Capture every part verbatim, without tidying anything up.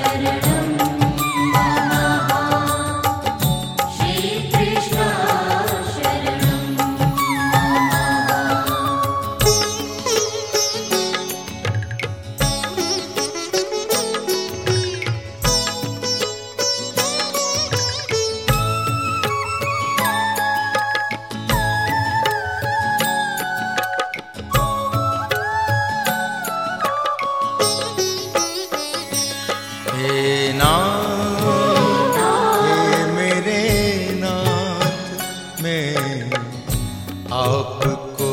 आपको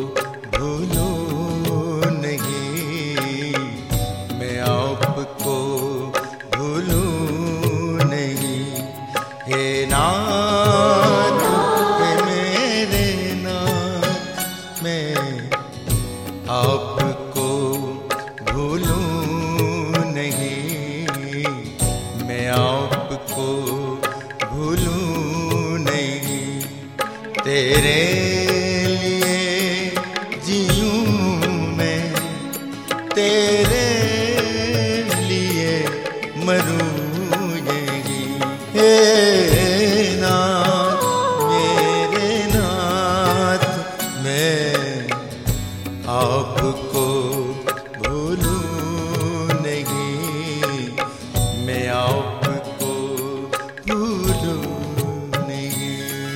भूलूं नहीं, मैं आपको भूलूं नहीं। हे नाथ, हे मेरे नाथ, मैं आपको भूलूं नहीं, मैं आपको भूलूं नहीं। तेरे तेरे लिए मरूं यही। हे नाथ, मेरे नाथ, मैं आपको भूलूं नहीं, मैं आपको भूलूं नहीं।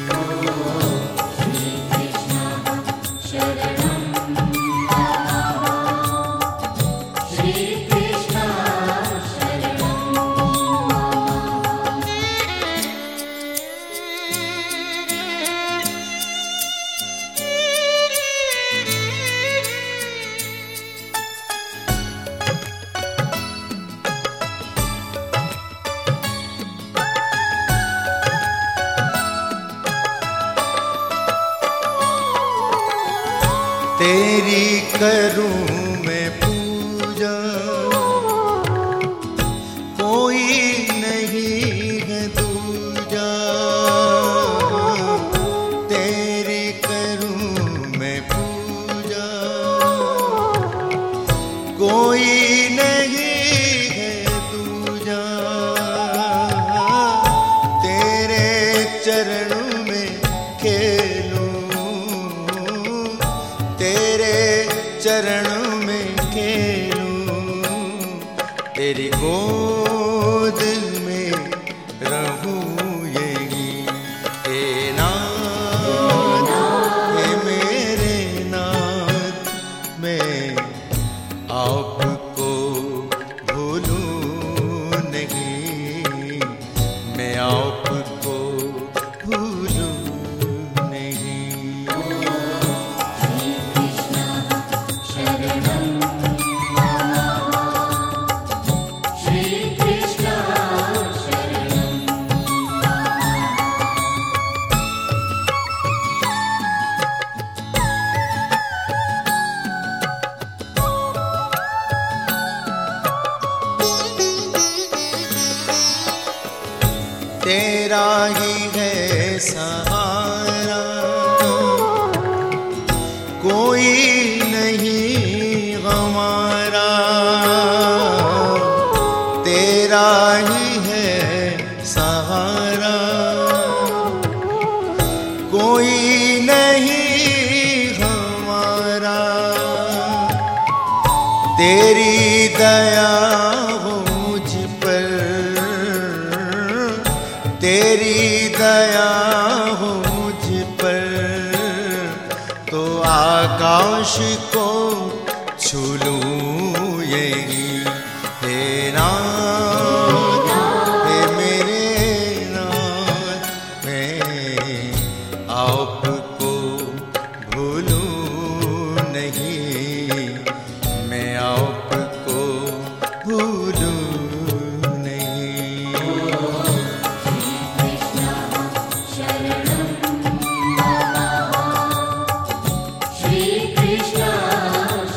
श्री कृष्ण शरणं तेरी करूं मैं पूजा, कोई नहीं है दूजा। तेरी करूं मैं पूजा, कोई नहीं है दूजा। तेरे चरणों में खेलूं, तेरे चरणों में खेलूं, तेरी गोद में रहूं यही। हे नाथ, हे मेरे नाथ, मैं आपको भूलूं नहीं, मैं आपको भूलूं नहीं। तेरा ही है सहारा, कोई नहीं हमारा। तेरा ही है सहारा, कोई नहीं हमारा। तेरी दया हो मुझ पर, तेरी दया हो मुझ पर, तो आकाश को छू लूं यही। हे नाथ, हे मेरे नाथ, मैं आपको भूलूं नहीं, मैं आपको भूलूं नहीं। श्री कृष्ण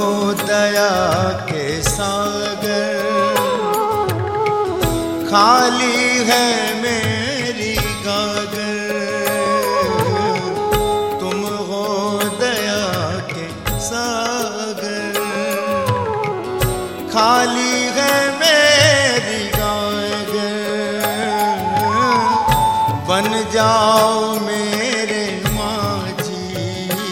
दया के सागर, खाली है मेरी गागर। तुम हो दया के सागर, खाली है मेरी गागर। बन जाओ मेरे माझी,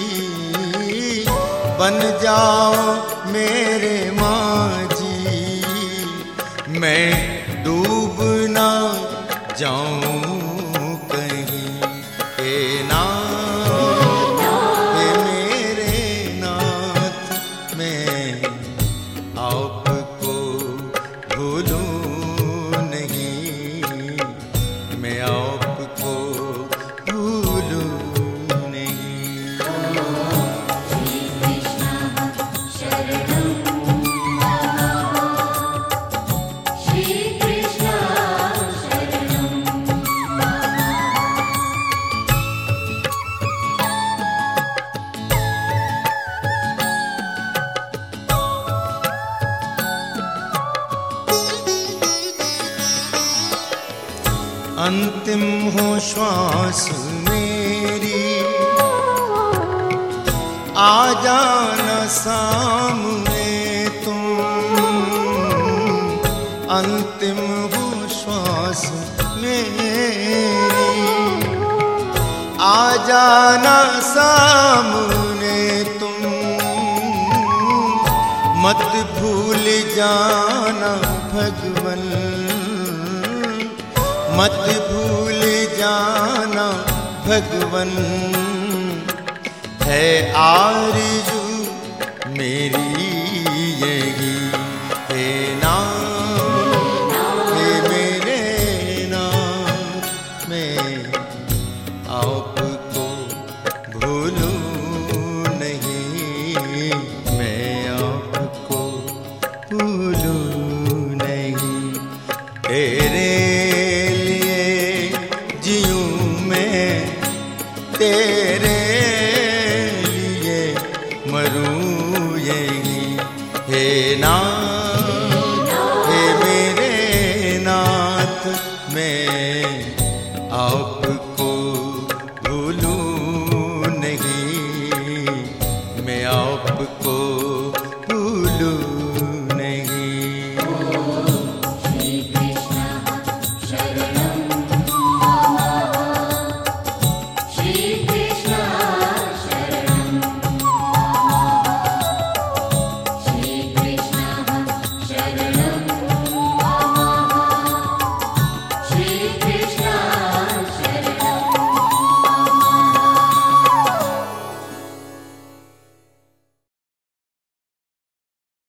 बन जाओ मेरे माझी। मैं डूब ना जाऊं कहीं, हे नाथ, हे मेरे नाथ। मैं आपको भूलूं नहीं, मैं आपको भूलूं नहीं। श्री कृष्ण शरणं श्री कृष्ण शरणं। अंतिम हो श्वास मेरी, आ जाना सामने तुम। अंतिम हो श्वास मेरी, आ जाना सामने तुम। मत भूल जाना भगवन, मत भूल जाना भगवन। है आरज़ू मेरी यही, हे नाथ, हे मेरे नाथ। मैं आपको भूलूं नहीं, मैं आपको भूलूं नहीं। तेरे तेरे लिए मरूं यही, हे नाथ।